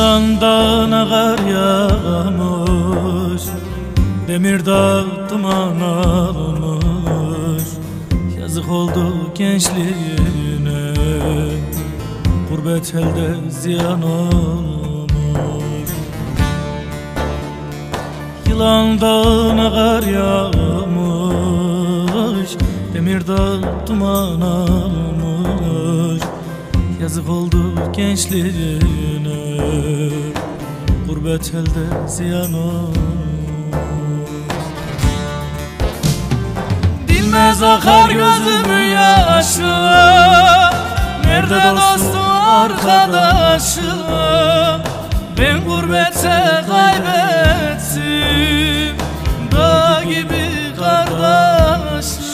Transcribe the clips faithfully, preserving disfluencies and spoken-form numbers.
Yılan dağına kar yağmış, Demirdağ duman almış. Yazık oldu gençliğine, gurbet elde ziyan olmuş. Yılan dağına kar yağmış, Demirdağ duman almış. Yazık oldu gençliğine, gurbet elde ziyan olmuş. Dinmez akar gözümün yaşı, nerede dostum arkadaşım? Ben gurbete kaybettim dağ gibi kardeşim.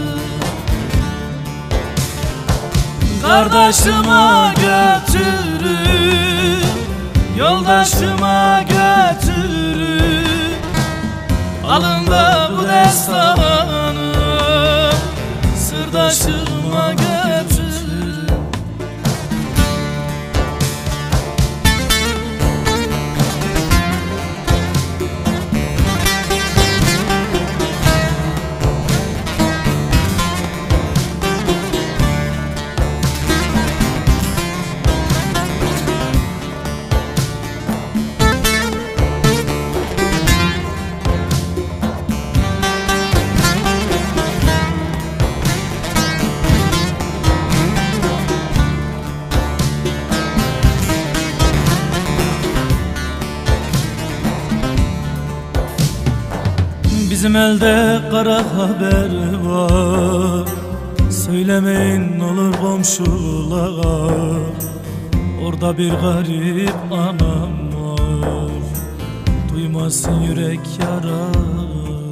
Kardeşime götürün, yoldaşıma götürün. Alın da bu destanı sırdaşıma götürün. Bizim elde kara haber var, söylemeyin olur komşulara. Orada bir garip anam var, duymasın yürek yaralı.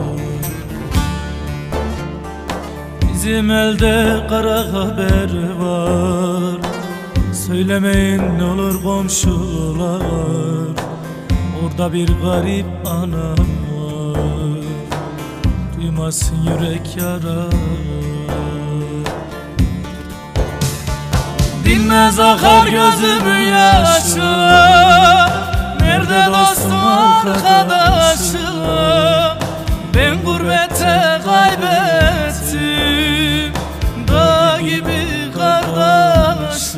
Bizim elde kara haber var, söylemeyin olur komşular. Orada bir garip anam var, duymasın yürek yaralı. Dinmez akar gözümün yaşı, nerede dostum arkadaşım? Ben gurbete kaybettim dağ gibi kardeşim.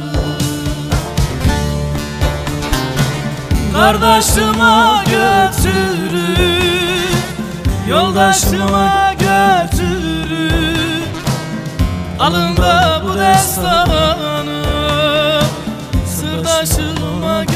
Kardeşime götürün, yoldaşıma götürün. Alın da bu destanı sırdaşıma